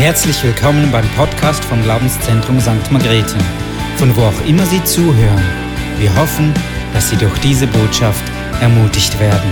Herzlich willkommen beim Podcast vom Glaubenszentrum St. Margrethe, von wo auch immer Sie zuhören. Wir hoffen, dass Sie durch diese Botschaft ermutigt werden.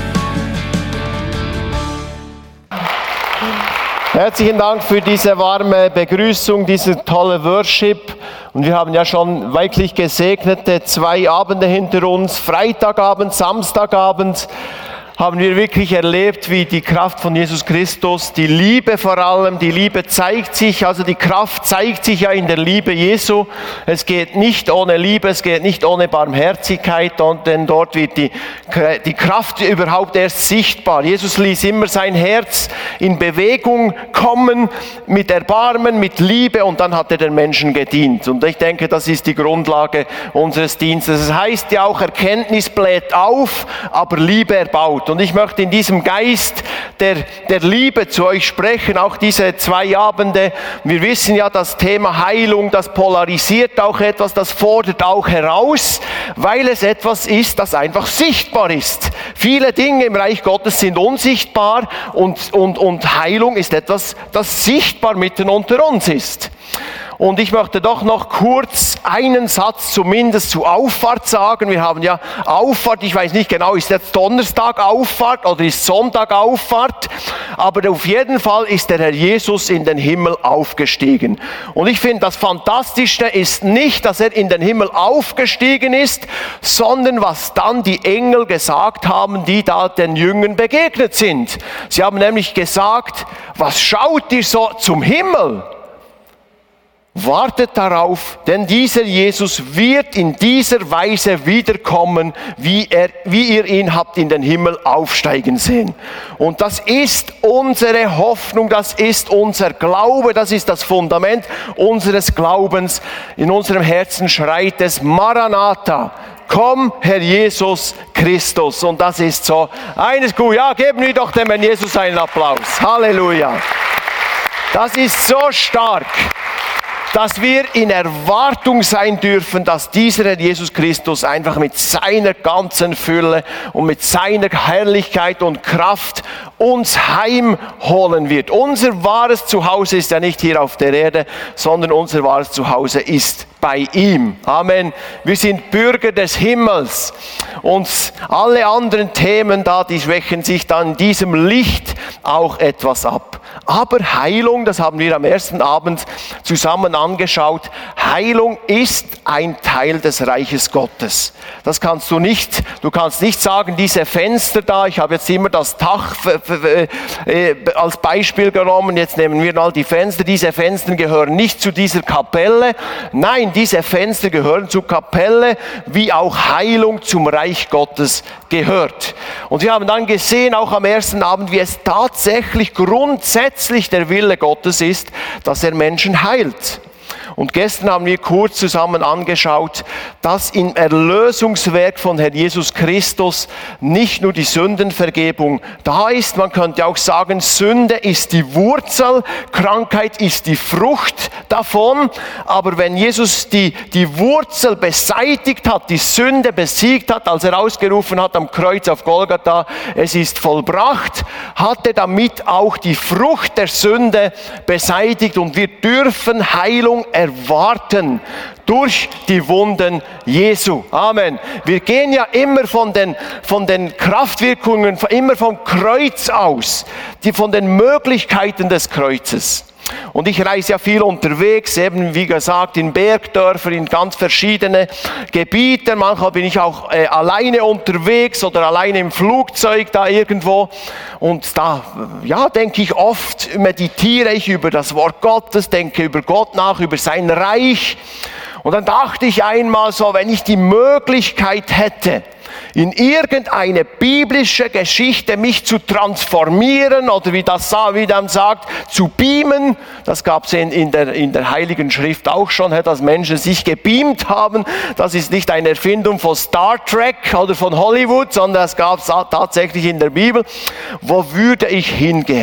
Herzlichen Dank für diese warme Begrüßung, diese tolle Worship. Und wir haben ja schon wirklich gesegnete 2 Abende hinter uns. Freitagabend, Samstagabend haben wir wirklich erlebt, wie die Kraft von Jesus Christus, die Liebe vor allem, die Liebe zeigt sich, also die Kraft zeigt sich ja in der Liebe Jesu. Es geht nicht ohne Liebe, es geht nicht ohne Barmherzigkeit, denn dort wird die Kraft überhaupt erst sichtbar. Jesus ließ immer sein Herz in Bewegung kommen, mit Erbarmen, mit Liebe, und dann hat er den Menschen gedient. Und ich denke, das ist die Grundlage unseres Dienstes. Es heißt ja auch, Erkenntnis bläht auf, aber Liebe erbaut. Und ich möchte in diesem Geist der Liebe zu euch sprechen, auch diese 2 Abende. Wir wissen ja, das Thema Heilung, das polarisiert auch etwas, das fordert auch heraus, weil es etwas ist, das einfach sichtbar ist. Viele Dinge im Reich Gottes sind unsichtbar und Heilung ist etwas, das sichtbar mitten unter uns ist. Und ich möchte doch noch kurz einen Satz zumindest zu Auffahrt sagen. Wir haben ja Auffahrt, ich weiß nicht genau, ist jetzt Donnerstag Auffahrt oder ist Sonntag Auffahrt, aber auf jeden Fall ist der Herr Jesus in den Himmel aufgestiegen. Und ich finde, das Fantastische ist nicht, dass er in den Himmel aufgestiegen ist, sondern was dann die Engel gesagt haben, die da den Jüngern begegnet sind. Sie haben nämlich gesagt, was schaut ihr so zum Himmel? Wartet darauf, denn dieser Jesus wird in dieser Weise wiederkommen, wie ihr ihn habt in den Himmel aufsteigen sehen. Und das ist unsere Hoffnung, das ist unser Glaube, das ist das Fundament unseres Glaubens. In unserem Herzen schreit es Maranatha. Komm, Herr Jesus Christus. Und das ist so eines gut. Ja, geben wir doch dem Herrn Jesus einen Applaus. Halleluja. Das ist so stark, dass wir in Erwartung sein dürfen, dass dieser Herr Jesus Christus einfach mit seiner ganzen Fülle und mit seiner Herrlichkeit und Kraft uns heimholen wird. Unser wahres Zuhause ist ja nicht hier auf der Erde, sondern unser wahres Zuhause ist bei ihm. Amen. Wir sind Bürger des Himmels und alle anderen Themen da, die schwächen sich dann in diesem Licht auch etwas ab. Aber Heilung, das haben wir am ersten Abend zusammen angeschaut, Heilung ist ein Teil des Reiches Gottes. Das kannst du nicht sagen, diese Fenster da, ich habe jetzt immer das Dach als Beispiel genommen, jetzt nehmen wir mal die Fenster, diese Fenster gehören nicht zu dieser Kapelle. Nein, diese Fenster gehören zur Kapelle, wie auch Heilung zum Reich Gottes gehört. Und wir haben dann gesehen, auch am ersten Abend, wie es tatsächlich grundsätzlich der Wille Gottes ist, dass er Menschen heilt. Und gestern haben wir kurz zusammen angeschaut, dass im Erlösungswerk von Herrn Jesus Christus nicht nur die Sündenvergebung da ist, man könnte auch sagen, Sünde ist die Wurzel, Krankheit ist die Frucht davon, aber wenn Jesus die Wurzel beseitigt hat, die Sünde besiegt hat, als er ausgerufen hat am Kreuz auf Golgatha, es ist vollbracht, hat er damit auch die Frucht der Sünde beseitigt und wir dürfen Heilung erwarten durch die Wunden Jesu. Amen. Wir gehen ja immer von den Kraftwirkungen, immer vom Kreuz aus, von den Möglichkeiten des Kreuzes. Und ich reise ja viel unterwegs, eben wie gesagt in Bergdörfern, in ganz verschiedene Gebiete. Manchmal bin ich auch alleine unterwegs oder alleine im Flugzeug da irgendwo. Und da denke ich oft, meditiere ich über das Wort Gottes, denke über Gott nach, über sein Reich. Und dann dachte ich einmal so, wenn ich die Möglichkeit hätte, in irgendeine biblische Geschichte mich zu transformieren oder wie dann sagt, zu beamen. Das gab es in der Heiligen Schrift auch schon, dass Menschen sich gebeamt haben. Das ist nicht eine Erfindung von Star Trek oder von Hollywood, sondern das gab es tatsächlich in der Bibel. Wo würde ich hingehen?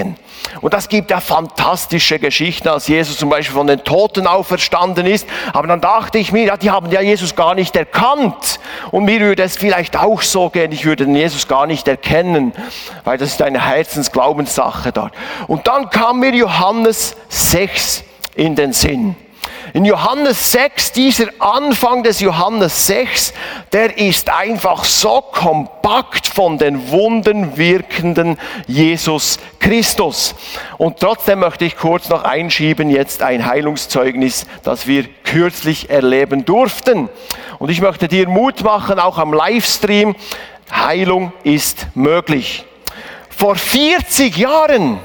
Und das gibt ja fantastische Geschichten, als Jesus zum Beispiel von den Toten auferstanden ist. Aber dann dachte ich mir, ja, die haben ja Jesus gar nicht erkannt. Und mir würde es vielleicht auch so gehen, ich würde den Jesus gar nicht erkennen, weil das ist eine Herzensglaubenssache dort. Und dann kam mir Johannes 6 in den Sinn. In Johannes 6, dieser Anfang des Johannes 6, der ist einfach so kompakt von den Wundern wirkenden Jesus Christus. Und trotzdem möchte ich kurz noch einschieben, jetzt ein Heilungszeugnis, das wir kürzlich erleben durften. Und ich möchte dir Mut machen, auch am Livestream, Heilung ist möglich. Vor 40 Jahren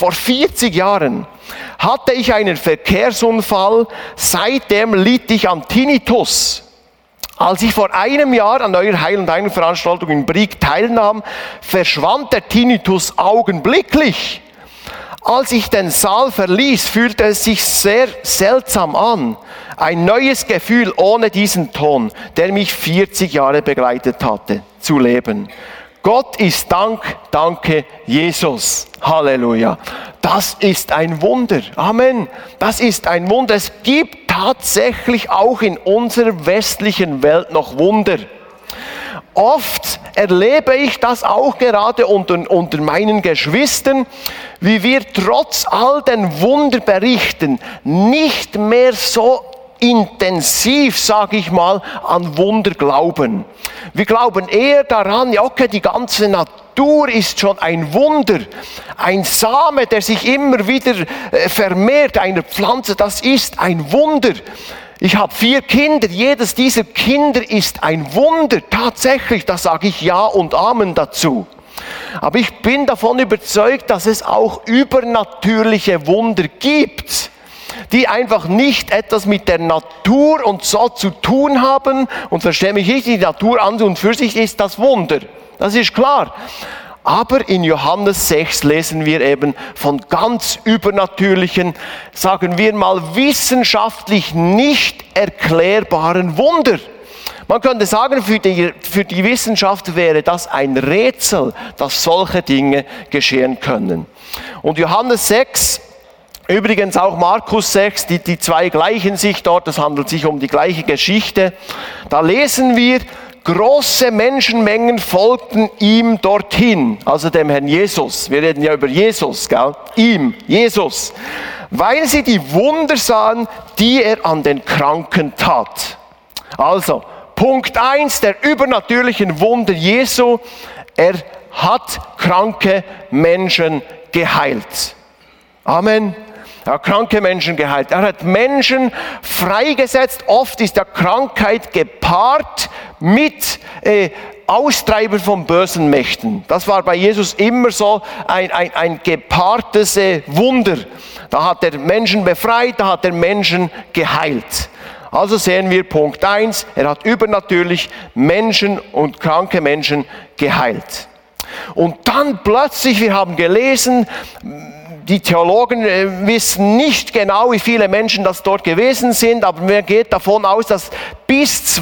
hatte ich einen Verkehrsunfall, seitdem litt ich an Tinnitus. Als ich vor einem Jahr an eurer Heil- und Heilungsveranstaltung in Brig teilnahm, verschwand der Tinnitus augenblicklich. Als ich den Saal verließ, fühlte es sich sehr seltsam an. Ein neues Gefühl ohne diesen Ton, der mich 40 Jahre begleitet hatte, zu leben. Gott ist Dank, danke Jesus. Halleluja. Das ist ein Wunder. Amen. Das ist ein Wunder. Es gibt tatsächlich auch in unserer westlichen Welt noch Wunder. Oft erlebe ich das auch gerade unter meinen Geschwistern, wie wir trotz all den Wunderberichten nicht mehr so intensiv, sage ich mal, an Wunder glauben. Wir glauben eher daran, ja okay, die ganze Natur ist schon ein Wunder. Ein Same, der sich immer wieder vermehrt, eine Pflanze, das ist ein Wunder. Ich habe 4 Kinder, jedes dieser Kinder ist ein Wunder. Tatsächlich, da sage ich Ja und Amen dazu. Aber ich bin davon überzeugt, dass es auch übernatürliche Wunder gibt, die einfach nicht etwas mit der Natur und so zu tun haben. Und verstehe mich nicht, die Natur an und für sich ist das Wunder. Das ist klar. Aber in Johannes 6 lesen wir eben von ganz übernatürlichen, sagen wir mal wissenschaftlich nicht erklärbaren Wunder. Man könnte sagen, für die Wissenschaft wäre das ein Rätsel, dass solche Dinge geschehen können. Und Johannes 6, übrigens auch Markus 6, die zwei gleichen sich dort, es handelt sich um die gleiche Geschichte. Da lesen wir, große Menschenmengen folgten ihm dorthin, also dem Herrn Jesus. Wir reden ja über Jesus, gell? Ihm, Jesus. Weil sie die Wunder sahen, die er an den Kranken tat. Also, Punkt 1 der übernatürlichen Wunder Jesu, er hat kranke Menschen geheilt. Amen. Er hat kranke Menschen geheilt. Er hat Menschen freigesetzt. Oft ist der Krankheit gepaart mit Austreiben von bösen Mächten. Das war bei Jesus immer so ein gepaartes Wunder. Da hat er Menschen befreit, da hat er Menschen geheilt. Also sehen wir Punkt 1, er hat übernatürlich Menschen und kranke Menschen geheilt. Und dann plötzlich, wir haben gelesen, die Theologen wissen nicht genau, wie viele Menschen das dort gewesen sind, aber man geht davon aus, dass bis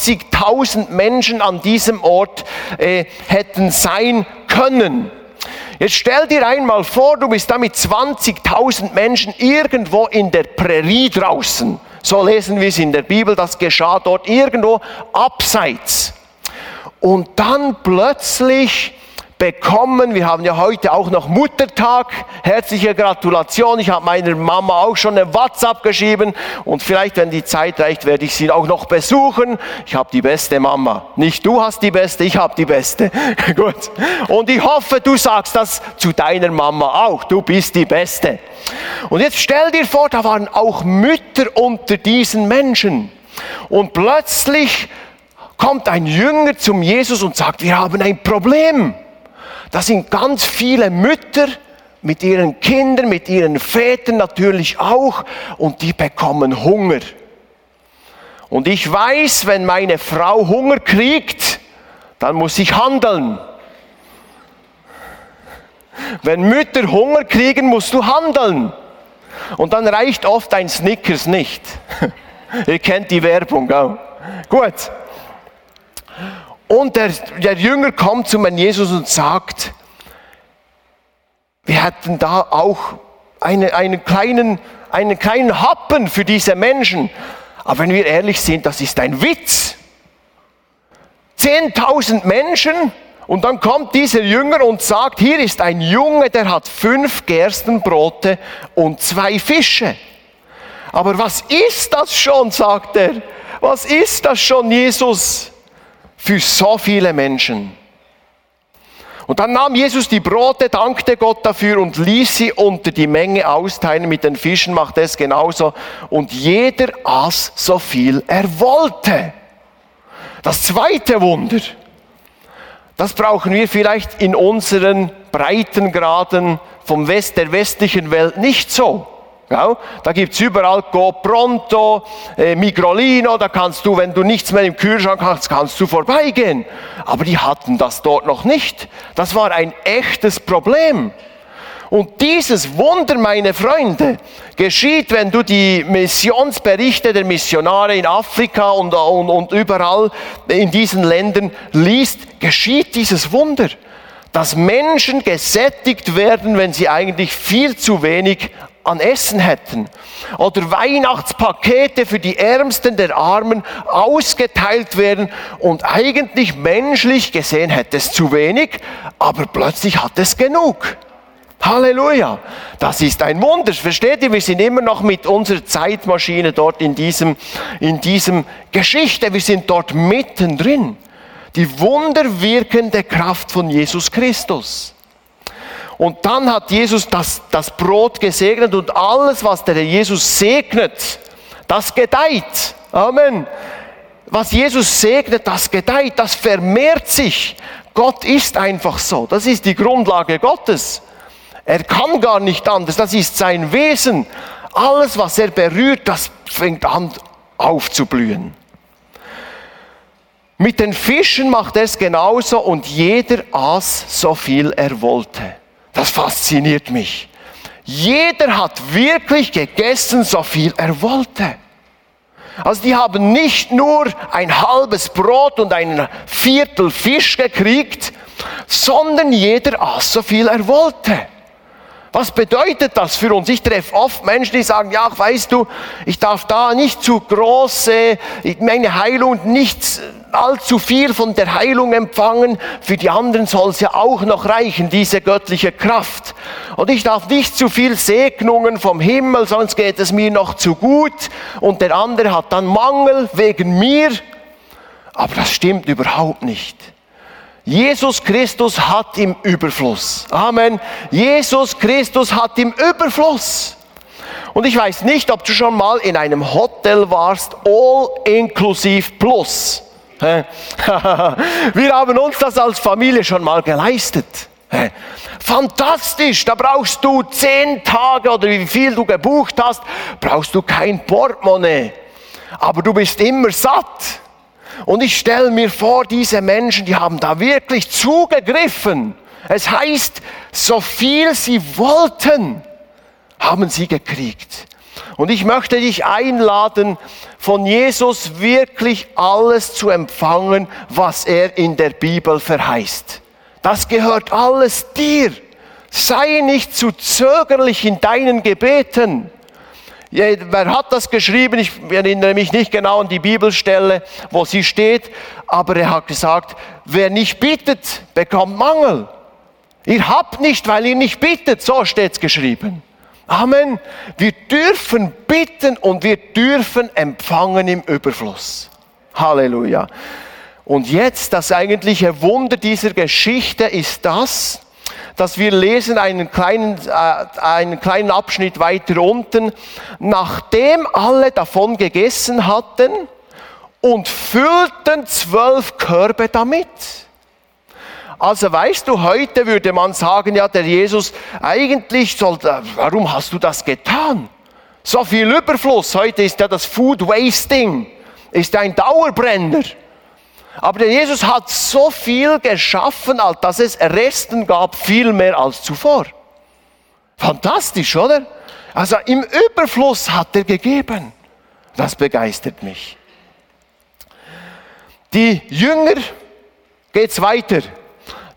20.000 Menschen an diesem Ort hätten sein können. Jetzt stell dir einmal vor, du bist da mit 20.000 Menschen irgendwo in der Prärie draußen. So lesen wir es in der Bibel, das geschah dort irgendwo abseits. Und dann plötzlich bekommen, wir haben ja heute auch noch Muttertag, herzliche Gratulation, ich habe meiner Mama auch schon eine WhatsApp geschrieben und vielleicht, wenn die Zeit reicht, werde ich sie auch noch besuchen. Ich habe die beste Mama. Nicht du hast die beste, ich habe die beste. Gut. Und ich hoffe, du sagst das zu deiner Mama auch, du bist die Beste. Und jetzt stell dir vor, da waren auch Mütter unter diesen Menschen und plötzlich kommt ein Jünger zum Jesus und sagt, wir haben ein Problem. Das sind ganz viele Mütter mit ihren Kindern, mit ihren Vätern natürlich auch und die bekommen Hunger. Und ich weiß, wenn meine Frau Hunger kriegt, dann muss ich handeln. Wenn Mütter Hunger kriegen, musst du handeln. Und dann reicht oft ein Snickers nicht. Ihr kennt die Werbung, gell? Gut. Und der Jünger kommt zu meinem Jesus und sagt, wir hätten da auch einen kleinen Happen für diese Menschen. Aber wenn wir ehrlich sind, das ist ein Witz. 10.000 Menschen und dann kommt dieser Jünger und sagt, hier ist ein Junge, der hat 5 Gerstenbrote und 2 Fische. Aber was ist das schon, sagt er. Was ist das schon, Jesus, für so viele Menschen? Und dann nahm Jesus die Brote, dankte Gott dafür und ließ sie unter die Menge austeilen. Mit den Fischen machte es genauso. Und jeder aß so viel er wollte. Das zweite Wunder, das brauchen wir vielleicht in unseren Breitengraden der westlichen Welt nicht so. Ja, da gibt es überall Go Pronto, Migrolino, da kannst du, wenn du nichts mehr im Kühlschrank hast, kannst du vorbeigehen. Aber die hatten das dort noch nicht. Das war ein echtes Problem. Und dieses Wunder, meine Freunde, geschieht, wenn du die Missionsberichte der Missionare in Afrika und überall in diesen Ländern liest, geschieht dieses Wunder, dass Menschen gesättigt werden, wenn sie eigentlich viel zu wenig an Essen hätten. Oder Weihnachtspakete für die Ärmsten der Armen ausgeteilt werden und eigentlich menschlich gesehen hätte es zu wenig, aber plötzlich hat es genug. Halleluja, das ist ein Wunder. Versteht ihr, wir sind immer noch mit unserer Zeitmaschine dort in diesem Geschichte, wir sind dort mittendrin. Die wunderwirkende Kraft von Jesus Christus. Und dann hat Jesus das Brot gesegnet und alles, was der Jesus segnet, das gedeiht. Amen. Was Jesus segnet, das gedeiht, das vermehrt sich. Gott ist einfach so. Das ist die Grundlage Gottes. Er kann gar nicht anders, das ist sein Wesen. Alles, was er berührt, das fängt an aufzublühen. Mit den Fischen macht er es genauso und jeder aß so viel er wollte. Das fasziniert mich. Jeder hat wirklich gegessen, so viel er wollte. Also die haben nicht nur ein halbes Brot und ein Viertel Fisch gekriegt, sondern jeder aß so viel er wollte. Was bedeutet das für uns? Ich treffe oft Menschen, die sagen, ja, weißt du, ich darf da nicht zu große Menge Heilung, nicht allzu viel von der Heilung empfangen. Für die anderen soll es ja auch noch reichen, diese göttliche Kraft. Und ich darf nicht zu viel Segnungen vom Himmel, sonst geht es mir noch zu gut. Und der andere hat dann Mangel wegen mir. Aber das stimmt überhaupt nicht. Jesus Christus hat im Überfluss. Amen. Jesus Christus hat im Überfluss. Und ich weiß nicht, ob du schon mal in einem Hotel warst, all-inclusive plus. Wir haben uns das als Familie schon mal geleistet. Fantastisch, da brauchst du 10 Tage oder wie viel du gebucht hast, brauchst du kein Portemonnaie. Aber du bist immer satt. Und ich stelle mir vor, diese Menschen, die haben da wirklich zugegriffen. Es heißt, so viel sie wollten, haben sie gekriegt. Und ich möchte dich einladen, von Jesus wirklich alles zu empfangen, was er in der Bibel verheißt. Das gehört alles dir. Sei nicht zu zögerlich in deinen Gebeten. Wer hat das geschrieben? Ich erinnere mich nicht genau an die Bibelstelle, wo sie steht, aber er hat gesagt, wer nicht bittet, bekommt Mangel. Ihr habt nicht, weil ihr nicht bittet, so steht es geschrieben. Amen. Wir dürfen bitten und wir dürfen empfangen im Überfluss. Halleluja. Und jetzt, das eigentliche Wunder dieser Geschichte ist das, dass wir lesen einen kleinen Abschnitt weiter unten, nachdem alle davon gegessen hatten und füllten 12 Körbe damit. Also weißt du, heute würde man sagen, ja, der Jesus, warum hast du das getan? So viel Überfluss, heute ist ja das Food Wasting, ist ein Dauerbrenner. Aber der Jesus hat so viel geschaffen, als dass es Resten gab, viel mehr als zuvor. Fantastisch, oder? Also im Überfluss hat er gegeben. Das begeistert mich. Die Jünger, geht's weiter.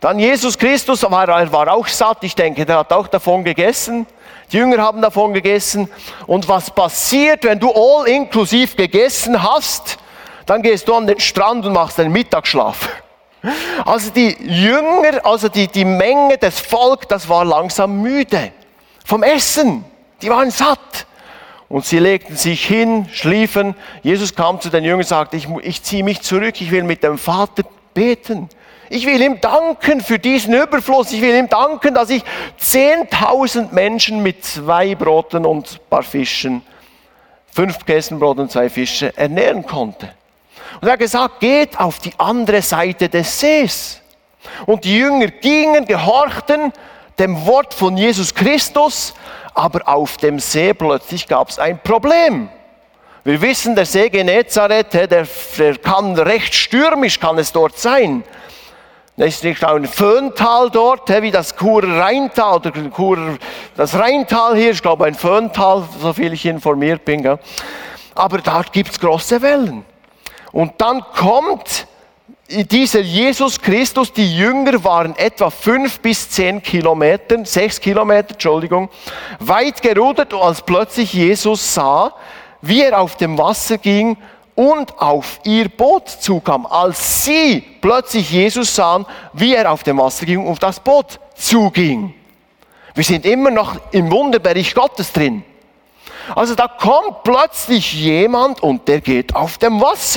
Dann Jesus Christus war auch satt. Ich denke, der hat auch davon gegessen. Die Jünger haben davon gegessen. Und was passiert, wenn du all inklusiv gegessen hast? Dann gehst du an den Strand und machst einen Mittagsschlaf. Also die Jünger, also die Menge des Volkes, das war langsam müde vom Essen. Die waren satt. Und sie legten sich hin, schliefen. Jesus kam zu den Jüngern und sagte, ich ziehe mich zurück, ich will mit dem Vater beten. Ich will ihm danken für diesen Überfluss. Ich will ihm danken, dass ich 10.000 Menschen mit 2 Broten und ein paar Fischen, 5 Käsenbrot und 2 Fische ernähren konnte. Und er hat gesagt, geht auf die andere Seite des Sees. Und die Jünger gingen, gehorchten dem Wort von Jesus Christus, aber auf dem See plötzlich gab es ein Problem. Wir wissen, der See Genezareth, der kann recht stürmisch, kann es dort sein. Da ist nicht ein Föhntal dort, wie das Churer Rheintal, oder das Rheintal hier, ich glaube ein Föhntal, so viel ich informiert bin. Gell? Aber da gibt es große Wellen. Und dann kommt dieser Jesus Christus, die Jünger waren etwa 5 bis 10 Kilometer, 6 Kilometer, Entschuldigung, weit gerudert, als plötzlich Jesus sah, wie er auf dem Wasser ging und auf ihr Boot zukam. Als sie plötzlich Jesus sahen, wie er auf dem Wasser ging und auf das Boot zuging. Wir sind immer noch im Wunderbericht Gottes drin. Also da kommt plötzlich jemand und der geht auf dem Wasser.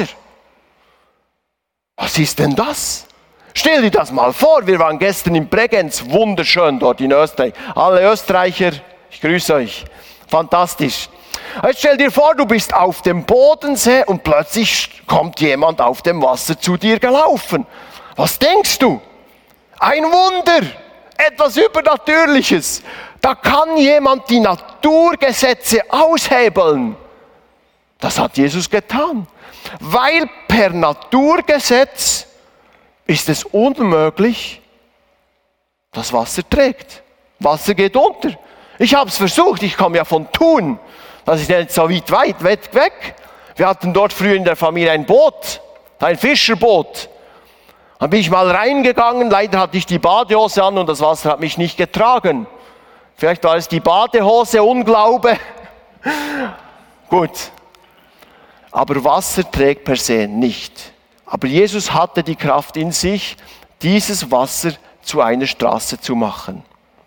Was ist denn das? Stell dir das mal vor, wir waren gestern in Bregenz, wunderschön dort in Österreich. Alle Österreicher, ich grüße euch, fantastisch. Jetzt stell dir vor, du bist auf dem Bodensee und plötzlich kommt jemand auf dem Wasser zu dir gelaufen. Was denkst du? Ein Wunder, etwas Übernatürliches. Da kann jemand die Naturgesetze aushebeln. Das hat Jesus getan. Weil per Naturgesetz ist es unmöglich, dass Wasser trägt. Wasser geht unter. Ich habe es versucht, ich komme ja von Thun. Das ist nicht so weit weg. Wir hatten dort früher in der Familie ein Boot, ein Fischerboot. Dann bin ich mal reingegangen, leider hatte ich die Badehose an und das Wasser hat mich nicht getragen. Vielleicht war es die Badehose, Unglaube. Gut. Aber Wasser trägt per se nicht. Aber Jesus hatte die Kraft in sich, dieses Wasser zu einer Straße zu machen.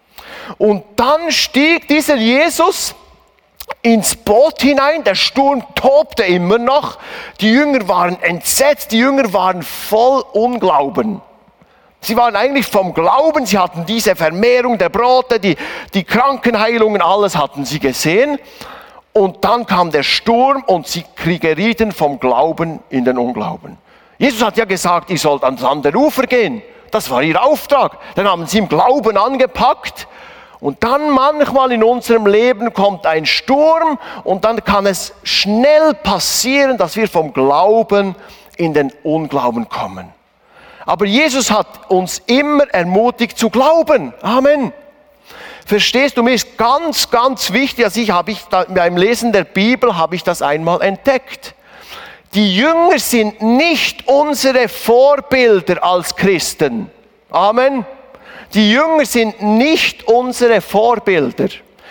Und dann stieg dieser Jesus ins Boot hinein, der Sturm tobte immer noch, die Jünger waren entsetzt, die Jünger waren voll Unglauben. Sie waren eigentlich vom Glauben, sie hatten diese Vermehrung der Brote, die Krankenheilungen, alles hatten sie gesehen. Und dann kam der Sturm und sie gerieten vom Glauben in den Unglauben. Jesus hat ja gesagt, ihr sollt ans andere Ufer gehen. Das war ihr Auftrag. Dann haben sie im Glauben angepackt. Und dann manchmal in unserem Leben kommt ein Sturm und dann kann es schnell passieren, dass wir vom Glauben in den Unglauben kommen. Aber Jesus hat uns immer ermutigt zu glauben. Amen. Verstehst du, mir ist ganz, ganz wichtig, beim Lesen der Bibel habe ich das einmal entdeckt. Die Jünger sind nicht unsere Vorbilder als Christen. Amen. Die Jünger sind nicht unsere Vorbilder.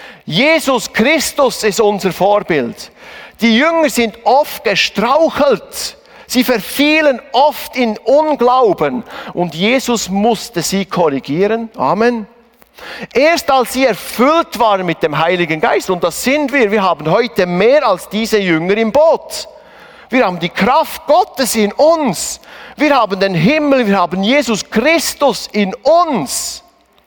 Jesus Christus ist unser Vorbild. Die Jünger sind oft gestrauchelt. Sie verfielen oft in Unglauben. Und Jesus musste sie korrigieren. Amen. Erst als sie erfüllt waren mit dem Heiligen Geist, und das sind wir haben heute mehr als diese Jünger im Boot. Wir haben die Kraft Gottes in uns. Wir haben den Himmel, wir haben Jesus Christus in uns.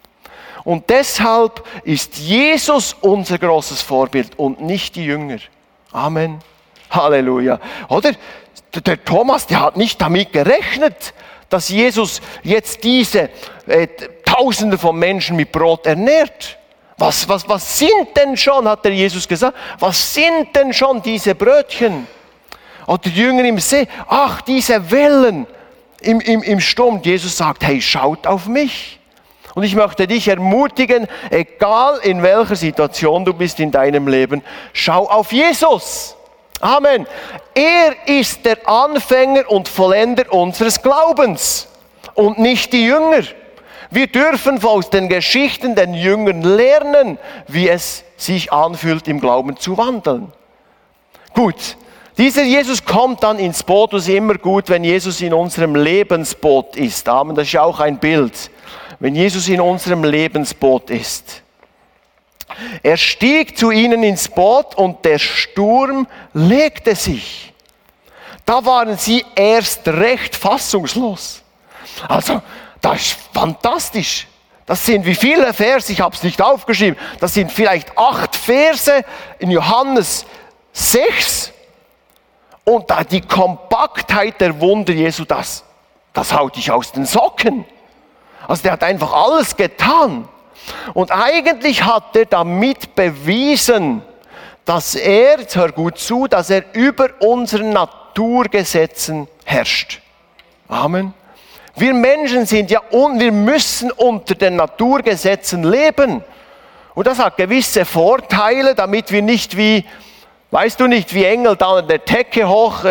Und deshalb ist Jesus unser großes Vorbild und nicht die Jünger. Amen. Halleluja. Oder? Der Thomas, der hat nicht damit gerechnet, dass Jesus jetzt diese Tausende von Menschen mit Brot ernährt. Was sind denn schon, hat der Jesus gesagt, was sind denn schon diese Brötchen? Oder die Jünger im See, ach, diese Wellen im Sturm. Jesus sagt, hey, schaut auf mich. Und ich möchte dich ermutigen, egal in welcher Situation du bist in deinem Leben, schau auf Jesus. Amen. Er ist der Anfänger und Vollender unseres Glaubens und nicht die Jünger. Wir dürfen aus den Geschichten den Jüngern lernen, wie es sich anfühlt, im Glauben zu wandeln. Gut, dieser Jesus kommt dann ins Boot. Es ist immer gut, wenn Jesus in unserem Lebensboot ist. Amen, das ist ja auch ein Bild. Wenn Jesus in unserem Lebensboot ist. Er stieg zu ihnen ins Boot und der Sturm legte sich. Da waren sie erst recht fassungslos. Also, das ist fantastisch. Das sind wie viele Verse, ich habe es nicht aufgeschrieben, das sind vielleicht 8 Verse in Johannes 6. Und da die Kompaktheit der Wunder Jesu, das haut dich aus den Socken. Also der hat einfach alles getan. Und eigentlich hat er damit bewiesen, dass er, jetzt hör gut zu, dass er über unseren Naturgesetzen herrscht. Amen. Wir Menschen sind ja, wir müssen unter den Naturgesetzen leben. Und das hat gewisse Vorteile, damit wir nicht wie, weißt du nicht, wie Engel da an der Decke hoch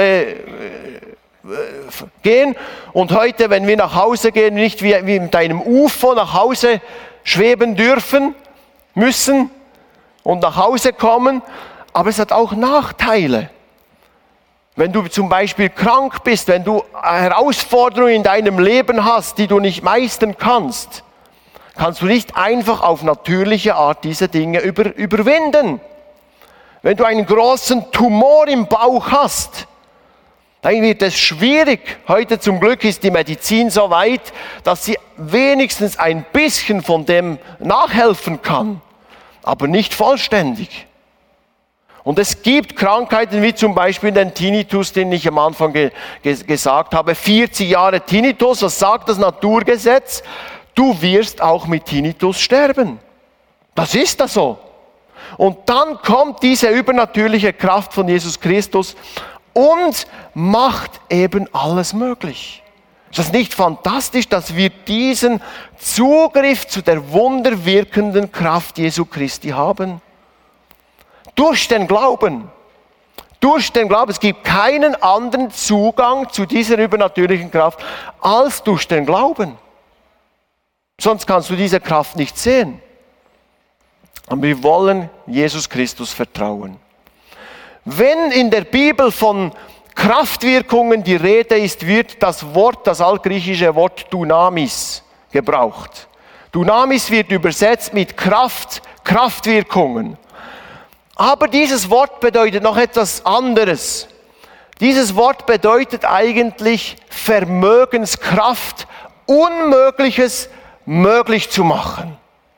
gehen und heute, wenn wir nach Hause gehen, nicht wie mit einem UFO nach Hause schweben dürfen, müssen und nach Hause kommen. Aber es hat auch Nachteile. Wenn du zum Beispiel krank bist, wenn du Herausforderungen in deinem Leben hast, die du nicht meistern kannst, kannst du nicht einfach auf natürliche Art diese Dinge überwinden. Wenn du einen großen Tumor im Bauch hast, dann wird es schwierig. Heute zum Glück ist die Medizin so weit, dass sie wenigstens ein bisschen von dem nachhelfen kann, aber nicht vollständig. Und es gibt Krankheiten wie zum Beispiel den Tinnitus, den ich am Anfang gesagt habe. 40 Jahre Tinnitus, was sagt das Naturgesetz? Du wirst auch mit Tinnitus sterben. Das ist das so. Und dann kommt diese übernatürliche Kraft von Jesus Christus und macht eben alles möglich. Ist das nicht fantastisch, dass wir diesen Zugriff zu der wunderwirkenden Kraft Jesu Christi haben? Durch den Glauben. Durch den Glauben. Es gibt keinen anderen Zugang zu dieser übernatürlichen Kraft als durch den Glauben. Sonst kannst du diese Kraft nicht sehen. Aber wir wollen Jesus Christus vertrauen. Wenn in der Bibel von Kraftwirkungen die Rede ist, wird das altgriechische Wort Dunamis gebraucht. Dunamis wird übersetzt mit Kraft, Kraftwirkungen. Aber dieses Wort bedeutet noch etwas anderes. Dieses Wort bedeutet eigentlich Vermögenskraft, Unmögliches möglich zu machen.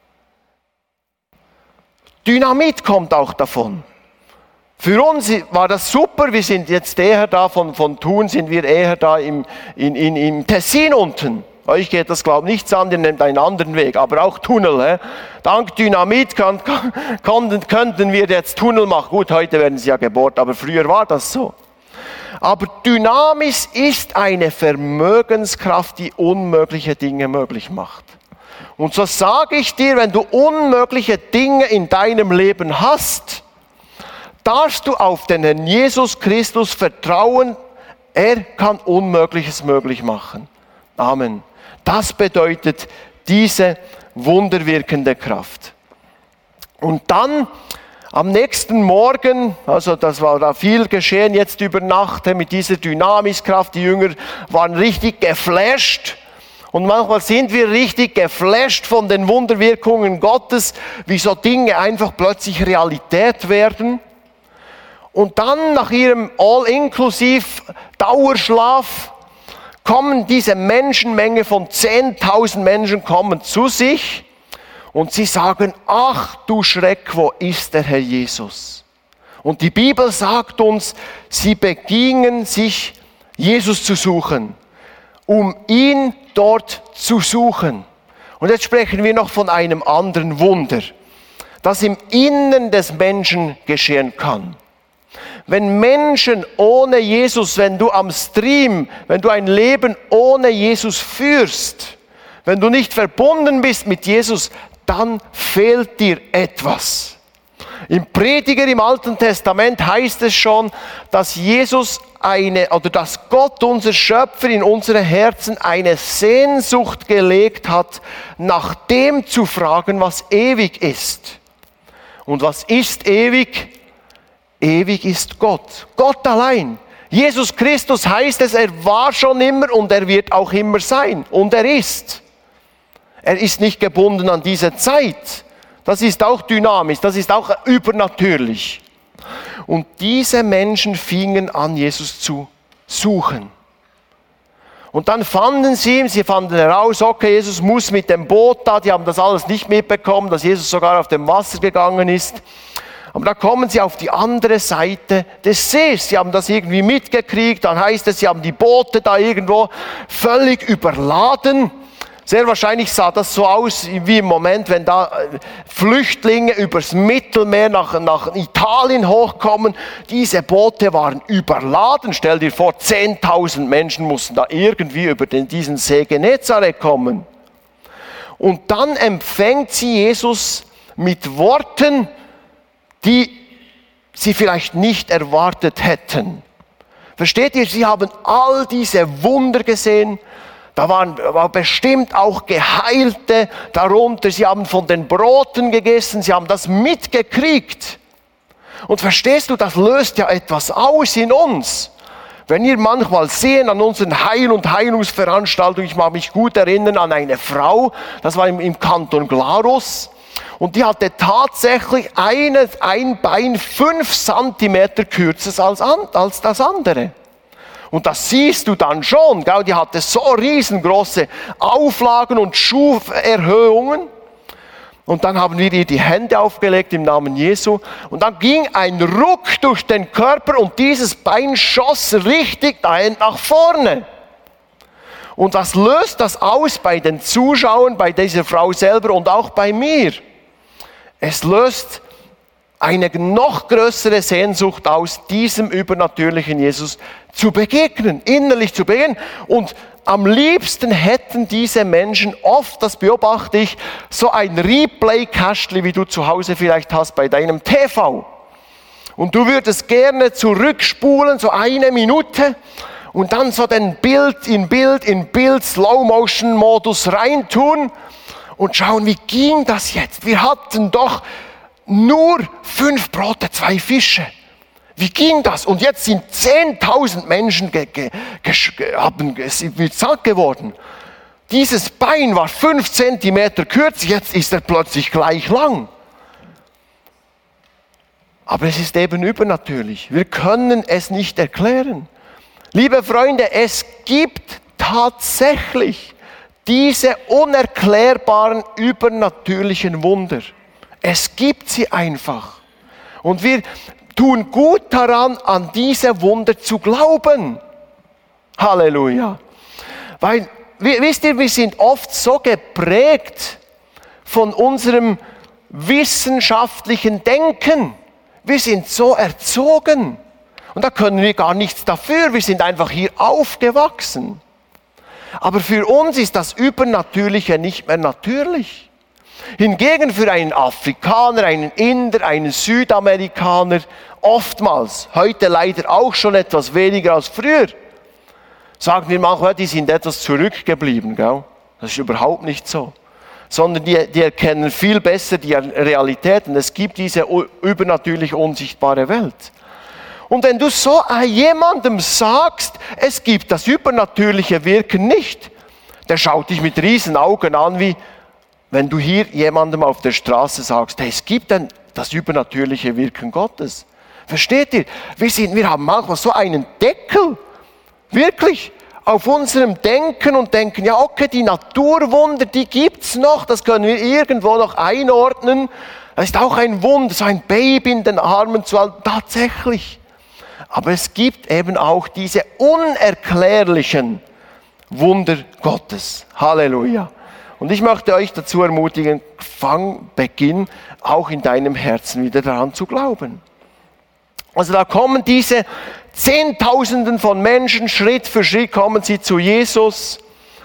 Dynamit kommt auch davon. Für uns war das super, wir sind jetzt eher da, von Thun sind wir eher da im Tessin unten. Euch geht das, glaube ich, nichts an, ihr nehmt einen anderen Weg, aber auch Tunnel. Dank Dynamit könnten wir jetzt Tunnel machen. Gut, heute werden sie ja gebohrt, aber früher war das so. Aber Dynamis ist eine Vermögenskraft, die unmögliche Dinge möglich macht. Und so sage ich dir, wenn du unmögliche Dinge in deinem Leben hast, darfst du auf den Herrn Jesus Christus vertrauen. Er kann Unmögliches möglich machen. Amen. Das bedeutet diese wunderwirkende Kraft. Und dann am nächsten Morgen, also das war da viel geschehen jetzt über Nacht mit dieser Dynamiskraft, die Jünger waren richtig geflasht. Und manchmal sind wir richtig geflasht von den Wunderwirkungen Gottes, wie so Dinge einfach plötzlich Realität werden. Und dann nach ihrem All-Inklusiv-Dauerschlaf kommen diese Menschenmenge von 10.000 Menschen kommen zu sich und sie sagen, ach du Schreck, wo ist der Herr Jesus? Und die Bibel sagt uns, sie begingen sich, Jesus zu suchen, um ihn dort zu suchen. Und jetzt sprechen wir noch von einem anderen Wunder, das im Innern des Menschen geschehen kann. Wenn Menschen ohne Jesus, wenn du am Stream, wenn du ein Leben ohne Jesus führst, wenn du nicht verbunden bist mit Jesus, dann fehlt dir etwas. Im Prediger im Alten Testament heißt es schon, dass dass Gott, unser Schöpfer, in unsere Herzen eine Sehnsucht gelegt hat, nach dem zu fragen, was ewig ist. Und was ist ewig? Ewig ist Gott. Gott allein. Jesus Christus heißt es, er war schon immer und er wird auch immer sein. Und er ist. Er ist nicht gebunden an diese Zeit. Das ist auch dynamisch, das ist auch übernatürlich. Und diese Menschen fingen an, Jesus zu suchen. Und dann fanden sie fanden heraus, okay, Jesus muss mit dem Boot da, die haben das alles nicht mitbekommen, dass Jesus sogar auf dem Wasser gegangen ist. Aber da kommen sie auf die andere Seite des Sees. Sie haben das irgendwie mitgekriegt, dann heißt es, sie haben die Boote da irgendwo völlig überladen. Sehr wahrscheinlich sah das so aus wie im Moment, wenn da Flüchtlinge übers Mittelmeer nach Italien hochkommen. Diese Boote waren überladen. Stell dir vor, 10.000 Menschen mussten da irgendwie über diesen See Genezareth kommen. Und dann empfängt sie Jesus mit Worten, die sie vielleicht nicht erwartet hätten. Versteht ihr? Sie haben all diese Wunder gesehen. Da war bestimmt auch Geheilte darunter. Sie haben von den Broten gegessen. Sie haben das mitgekriegt. Und verstehst du, das löst ja etwas aus in uns. Wenn ihr manchmal sehen an unseren Heil- und Heilungsveranstaltungen, ich mag mich gut erinnern an eine Frau, das war im Kanton Glarus. Und die hatte tatsächlich ein Bein 5 Zentimeter kürzer als das andere. Und das siehst du dann schon, gell? Die hatte so riesengroße Auflagen und Schuherhöhungen. Und dann haben wir ihr die Hände aufgelegt im Namen Jesu. Und dann ging ein Ruck durch den Körper und dieses Bein schoss richtig nach vorne. Und was löst das aus bei den Zuschauern, bei dieser Frau selber und auch bei mir? Es löst eine noch größere Sehnsucht aus, diesem übernatürlichen Jesus zu begegnen, innerlich zu begegnen. Und am liebsten hätten diese Menschen oft, das beobachte ich, so ein Replay-Kästchen, wie du zu Hause vielleicht hast bei deinem TV. Und du würdest gerne zurückspulen, so 1 Minute, und dann so den Bild in Bild, Slow-Motion-Modus reintun und schauen, wie ging das jetzt? Wir hatten doch nur 5 Brote, 2 Fische. Wie ging das? Und jetzt sind 10.000 Menschen sind satt geworden. Dieses Bein war 5 Zentimeter kürzer, jetzt ist er plötzlich gleich lang. Aber es ist eben übernatürlich. Wir können es nicht erklären. Liebe Freunde, es gibt tatsächlich diese unerklärbaren, übernatürlichen Wunder. Es gibt sie einfach. Und wir tun gut daran, an diese Wunder zu glauben. Halleluja. Weil, wisst ihr, wir sind oft so geprägt von unserem wissenschaftlichen Denken. Wir sind so erzogen. Und da können wir gar nichts dafür. Wir sind einfach hier aufgewachsen. Aber für uns ist das Übernatürliche nicht mehr natürlich. Hingegen für einen Afrikaner, einen Inder, einen Südamerikaner oftmals, heute leider auch schon etwas weniger als früher, sagen wir manchmal, die sind etwas zurückgeblieben. Gell? Das ist überhaupt nicht so. Sondern die erkennen viel besser die Realität und es gibt diese übernatürlich unsichtbare Welt. Und wenn du so jemandem sagst, es gibt das übernatürliche Wirken nicht, der schaut dich mit riesen Augen an, wie wenn du hier jemandem auf der Straße sagst, hey, es gibt dann das übernatürliche Wirken Gottes. Versteht ihr? Wir haben manchmal so einen Deckel, wirklich, auf unserem Denken und denken, ja okay, die Naturwunder, die gibt's noch, das können wir irgendwo noch einordnen. Das ist auch ein Wunder, so ein Baby in den Armen zu halten, tatsächlich. Aber es gibt eben auch diese unerklärlichen Wunder Gottes. Halleluja. Und ich möchte euch dazu ermutigen, beginn auch in deinem Herzen wieder daran zu glauben. Also da kommen diese Zehntausenden von Menschen, Schritt für Schritt kommen sie zu Jesus.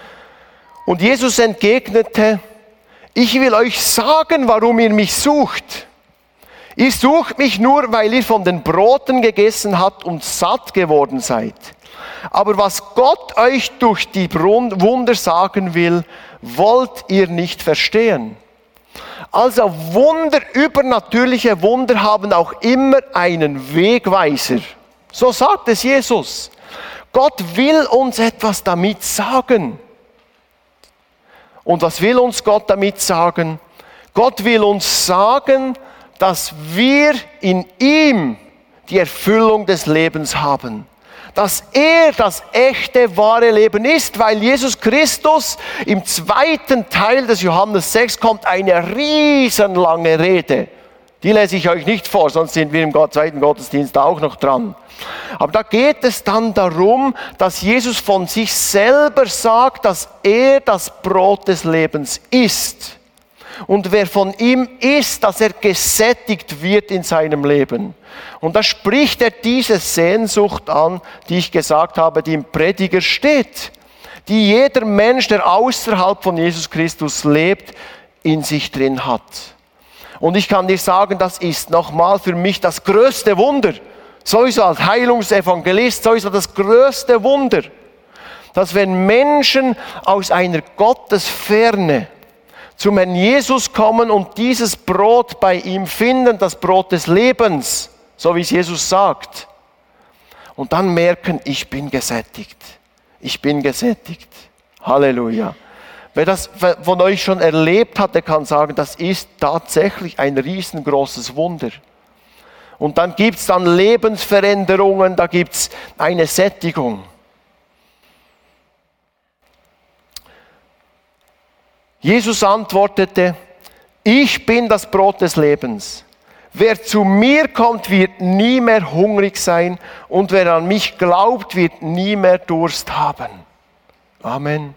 Und Jesus entgegnete, ich will euch sagen, warum ihr mich sucht. Ihr sucht mich nur, weil ihr von den Broten gegessen habt und satt geworden seid. Aber was Gott euch durch die Wunder sagen will, wollt ihr nicht verstehen. Also Wunder, übernatürliche Wunder haben auch immer einen Wegweiser. So sagt es Jesus. Gott will uns etwas damit sagen. Und was will uns Gott damit sagen? Gott will uns sagen, dass wir in ihm die Erfüllung des Lebens haben. Dass er das echte, wahre Leben ist, weil Jesus Christus im zweiten Teil des Johannes 6 kommt eine riesenlange Rede. Die lese ich euch nicht vor, sonst sind wir im zweiten Gottesdienst auch noch dran. Aber da geht es dann darum, dass Jesus von sich selber sagt, dass er das Brot des Lebens ist. Und wer von ihm isst, dass er gesättigt wird in seinem Leben. Und da spricht er diese Sehnsucht an, die ich gesagt habe, die im Prediger steht. Die jeder Mensch, der außerhalb von Jesus Christus lebt, in sich drin hat. Und ich kann dir sagen, das ist nochmal für mich das größte Wunder. Sowieso als Heilungsevangelist, sowieso das größte Wunder. Dass wenn Menschen aus einer Gottesferne zum Herrn Jesus kommen und dieses Brot bei ihm finden, das Brot des Lebens, so wie es Jesus sagt. Und dann merken, ich bin gesättigt. Ich bin gesättigt. Halleluja. Wer das von euch schon erlebt hat, der kann sagen, das ist tatsächlich ein riesengroßes Wunder. Und dann gibt es dann Lebensveränderungen, da gibt es eine Sättigung. Jesus antwortete, ich bin das Brot des Lebens. Wer zu mir kommt, wird nie mehr hungrig sein und wer an mich glaubt, wird nie mehr Durst haben. Amen.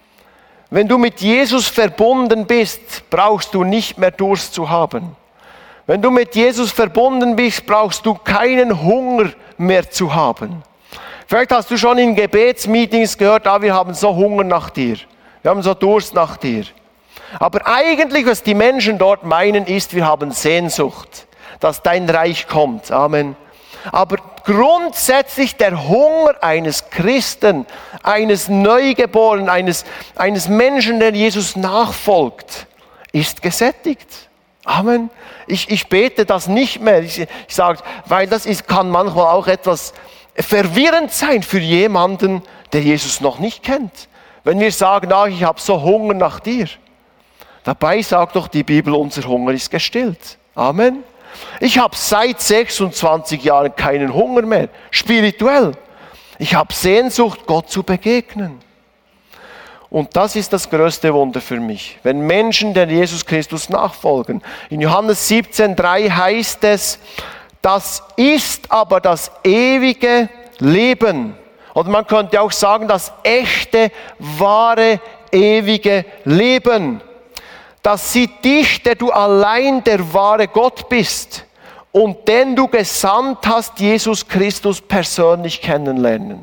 Wenn du mit Jesus verbunden bist, brauchst du nicht mehr Durst zu haben. Wenn du mit Jesus verbunden bist, brauchst du keinen Hunger mehr zu haben. Vielleicht hast du schon in Gebetsmeetings gehört, wir haben so Hunger nach dir. Wir haben so Durst nach dir. Aber eigentlich, was die Menschen dort meinen, ist, wir haben Sehnsucht, dass dein Reich kommt. Amen. Aber grundsätzlich der Hunger eines Christen, eines Neugeborenen, eines Menschen, der Jesus nachfolgt, ist gesättigt. Amen. Ich bete das nicht mehr. Ich sage, weil kann manchmal auch etwas verwirrend sein für jemanden, der Jesus noch nicht kennt. Wenn wir sagen, ich habe so Hunger nach dir. Dabei sagt doch die Bibel, unser Hunger ist gestillt. Amen. Ich habe seit 26 Jahren keinen Hunger mehr, spirituell. Ich habe Sehnsucht, Gott zu begegnen. Und das ist das größte Wunder für mich, wenn Menschen der Jesus Christus nachfolgen. In Johannes 17,3 heißt es, das ist aber das ewige Leben. Oder man könnte auch sagen, das echte, wahre, ewige Leben. Dass sie dich, der du allein der wahre Gott bist und den du gesandt hast, Jesus Christus persönlich kennenlernen.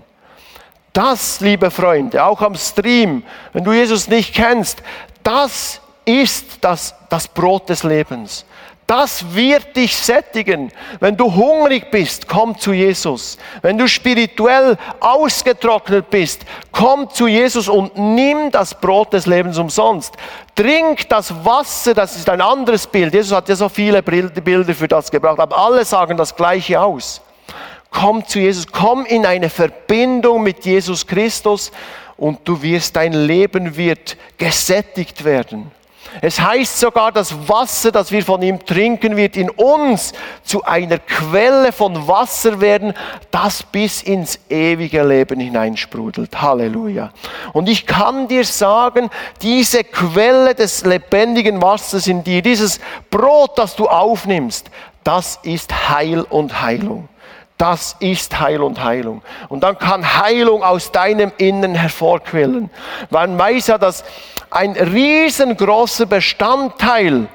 Das, liebe Freunde, auch am Stream, wenn du Jesus nicht kennst, das ist das Brot des Lebens. Das wird dich sättigen. Wenn du hungrig bist, komm zu Jesus. Wenn du spirituell ausgetrocknet bist, komm zu Jesus und nimm das Brot des Lebens umsonst. Trink das Wasser, das ist ein anderes Bild. Jesus hat ja so viele Bilder für das gebraucht, aber alle sagen das Gleiche aus. Komm zu Jesus, komm in eine Verbindung mit Jesus Christus und dein Leben wird gesättigt werden. Es heißt sogar, das Wasser, das wir von ihm trinken, wird in uns zu einer Quelle von Wasser werden, das bis ins ewige Leben hineinsprudelt. Halleluja. Und ich kann dir sagen, diese Quelle des lebendigen Wassers in dir, dieses Brot, das du aufnimmst, das ist Heil und Heilung. Das ist Heil und Heilung. Und dann kann Heilung aus deinem Innern hervorquellen. Man weiß ja, dass ein riesengroßer Bestandteil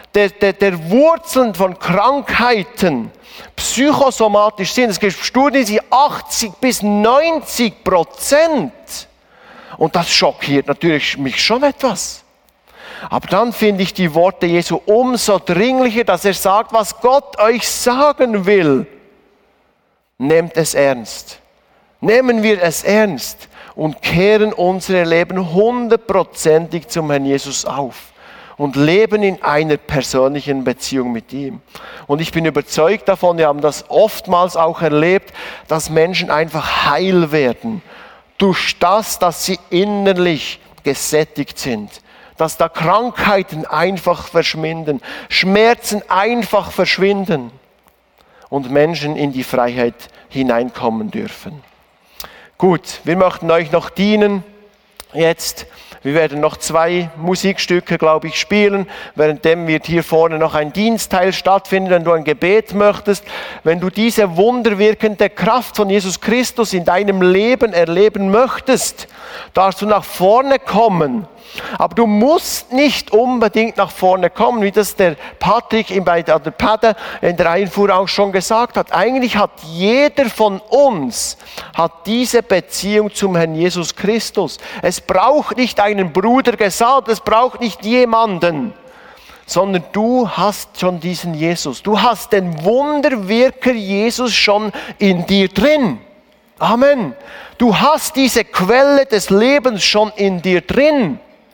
der Wurzeln von Krankheiten psychosomatisch sind. Es gibt Studien, die 80-90%. Und das schockiert natürlich mich schon etwas. Aber dann finde ich die Worte Jesu umso dringlicher, dass er sagt, was Gott euch sagen will. Nehmt es ernst. Nehmen wir es ernst und kehren unsere Leben 100%ig zum Herrn Jesus auf und leben in einer persönlichen Beziehung mit ihm. Und ich bin überzeugt davon, wir haben das oftmals auch erlebt, dass Menschen einfach heil werden durch das, dass sie innerlich gesättigt sind. Dass da Krankheiten einfach verschwinden, Schmerzen einfach verschwinden und Menschen in die Freiheit hineinkommen dürfen. Gut, wir möchten euch noch dienen jetzt. Wir werden noch 2 Musikstücke, glaube ich, spielen. Währenddem wird hier vorne noch ein Dienstteil stattfinden, wenn du ein Gebet möchtest. Wenn du diese wunderwirkende Kraft von Jesus Christus in deinem Leben erleben möchtest, darfst du nach vorne kommen. Aber du musst nicht unbedingt nach vorne kommen, wie das der Patrick der Padde in der Einfuhr auch schon gesagt hat. Eigentlich hat jeder von uns diese Beziehung zum Herrn Jesus Christus. Es braucht nicht einen Bruder gesagt, es braucht nicht jemanden, sondern du hast schon diesen Jesus. Du hast den Wunderwirker Jesus schon in dir drin. Amen. Du hast diese Quelle des Lebens schon in dir drin.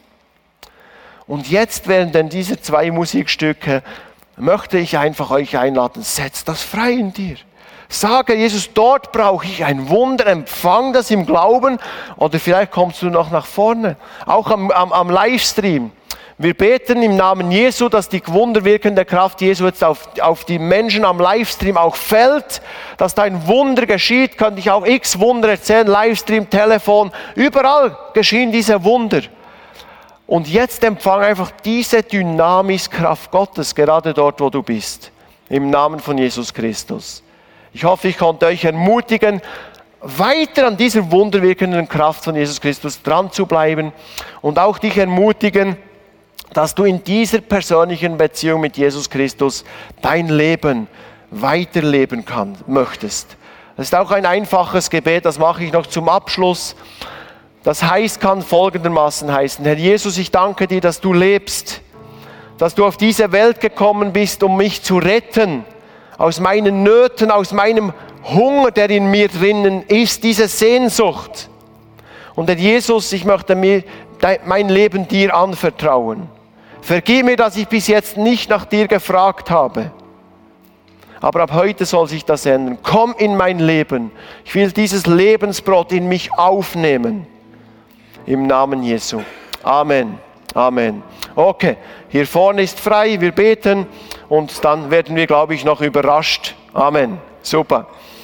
Und jetzt während dieser 2 Musikstücke möchte ich einfach euch einladen, setzt das frei in dir. Sage Jesus, dort brauche ich ein Wunder, empfang das im Glauben oder vielleicht kommst du noch nach vorne. Auch am Livestream. Wir beten im Namen Jesu, dass die wunderwirkende Kraft Jesu jetzt auf die Menschen am Livestream auch fällt, dass da ein Wunder geschieht, könnte ich auch x Wunder erzählen, Livestream, Telefon, überall geschehen diese Wunder. Und jetzt empfang einfach diese Dynamiskraft Gottes, gerade dort, wo du bist. Im Namen von Jesus Christus. Ich hoffe, ich konnte euch ermutigen, weiter an dieser wunderwirkenden Kraft von Jesus Christus dran zu bleiben und auch dich ermutigen, dass du in dieser persönlichen Beziehung mit Jesus Christus dein Leben weiterleben möchtest. Das ist auch ein einfaches Gebet, das mache ich noch zum Abschluss. Das kann folgendermaßen heißen: Herr Jesus, ich danke dir, dass du lebst, dass du auf diese Welt gekommen bist, um mich zu retten, aus meinen Nöten, aus meinem Hunger, der in mir drinnen ist, diese Sehnsucht. Und Herr Jesus, ich möchte mein Leben dir anvertrauen. Vergib mir, dass ich bis jetzt nicht nach dir gefragt habe. Aber ab heute soll sich das ändern. Komm in mein Leben. Ich will dieses Lebensbrot in mich aufnehmen. Im Namen Jesu. Amen. Amen. Okay, hier vorne ist frei, wir beten und dann werden wir, glaube ich, noch überrascht. Amen. Super.